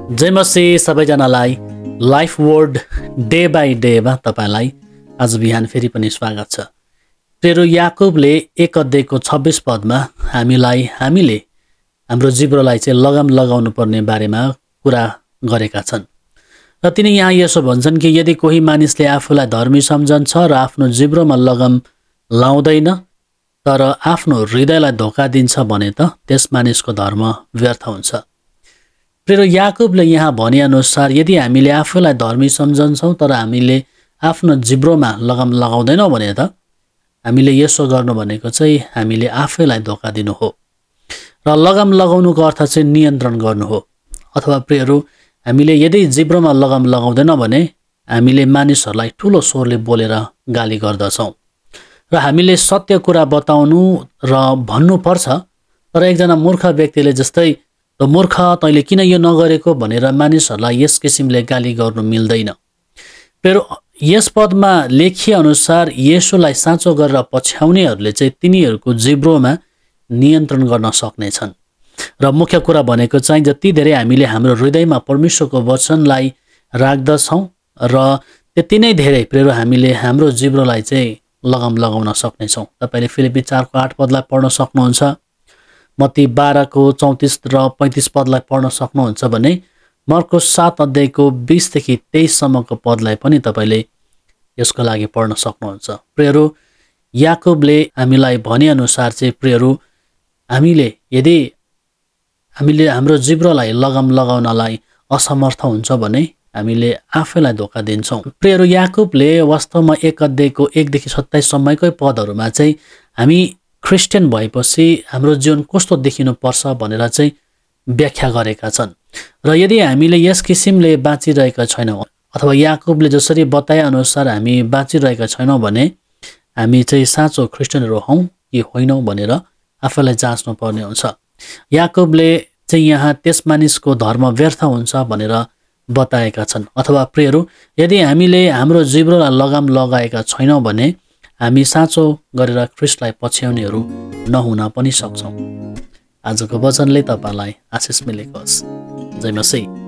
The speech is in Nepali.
जय मसी सबैजनालाई लाइफ वर्ड डे बाई डेमा तपाईँलाई आज बिहान फेरि पनि स्वागत छ। प्रिय याकुबले 1 अध्यायको 26 पदमा हामीले हाम्रो जिब्रोलाई चाहिँ लगाम लगाउनु पर्ने बारेमा कुरा गरेका छन् र तिनी यहाँ यसो भन्छन् कि यदि कोही मानिसले आफूलाई धर्मी सम्झन्छ र आफ्नो जिब्रोमा लगाम लाउँदैन तर आफ्नो हृदयलाई धोका दिन्छ भने त त्यस मानिसको धर्म व्यर्थ हुन्छ। प्रिय याकुबले यहाँ भनेअनुसार यदि हामीले आफूलाई धर्मी सम्झन्छौँ तर हामीले आफ्नो जिब्रोमा लगाम लगाउँदैनौँ भने त हामीले यसो गर्नु भनेको चाहिँ हामीले आफैलाई धोका दिनु हो र लगाम लगाउनुको अर्थ चाहिँ नियन्त्रण गर्नु हो। अथवा प्रियहरू, हामीले यदि जिब्रोमा लगाम लगाउँदैनौँ भने हामीले मानिसहरूलाई ठुलो स्वरले बोलेर गाली गर्दछौँ र हामीले सत्य कुरा बताउनु र भन्नुपर्छ तर एकजना मूर्ख व्यक्तिले जस्तै त मूर्ख तैँले किन यो नगरेको भनेर मानिसहरूलाई यस किसिमले गाली गर्नु मिल्दैन। फेरि यस पदमा लेखिए अनुसार येशूलाई साँचो गरेर पछ्याउनेहरूले चाहिँ तिनीहरूको जिब्रोमा नियन्त्रण गर्न सक्नेछन् र मुख्य कुरा भनेको चाहिँ जति धेरै हामीले हाम्रो हृदयमा परमेश्वरको वचनलाई राख्दछौँ र त्यति नै धेरै प्रेरो हामीले हाम्रो जिब्रोलाई चाहिँ लगाम लगाउन सक्नेछौँ। तपाईँले फिलिप्पी 4:8 पदलाई पढ्न सक्नुहुन्छ, मत्ती 12:34 र 35 पदलाई पढ्न सक्नुहुन्छ भने मर्कोस 7 अध्यायको 20 देखि 23 सम्मको पदलाई पनि तपाईँले यसको लागि पढ्न सक्नुहुन्छ। प्रियहरू, याकुबले हामीलाई भनेअनुसार चाहिँ प्रियहरू यदि हामीले हाम्रो जिब्रोलाई लगाम लगाउनलाई असमर्थ हुन्छ भने हामीले आफैलाई धोका दिन्छौँ। प्रियहरू, याकुबले वास्तवमा 1 अध्यायको 1 देखि 27 सम्मकै पदहरूमा चाहिँ हामी क्रिस्चियन भएपछि हाम्रो जीवन कस्तो देखिनुपर्छ भनेर चाहिँ व्याख्या गरेका छन् र यदि हामीले यस किसिमले बाँचिरहेका छैनौँ अथवा याकुबले जसरी बताए अनुसार हामी बाँचिरहेका छैनौँ भने हामी चाहिँ साँचो क्रिस्चियनहरू हौँ कि होइनौँ भनेर आफैलाई जाँच्नु पर्ने हुन्छ। याकुबले चाहिँ यहाँ त्यस मानिसको धर्म व्यर्थ हुन्छ भनेर बताएका छन्। अथवा प्रियहरू, यदि हामीले हाम्रो जिब्रोलाई लगाम लगाएका छैनौँ भने हामी साँचो गरेर ख्रीष्टलाई पछ्याउनेहरू नहुन पनि सक्छौँ। आजको वचनले तपाईँलाई आशिष मिलेको होस्। जय मसीह।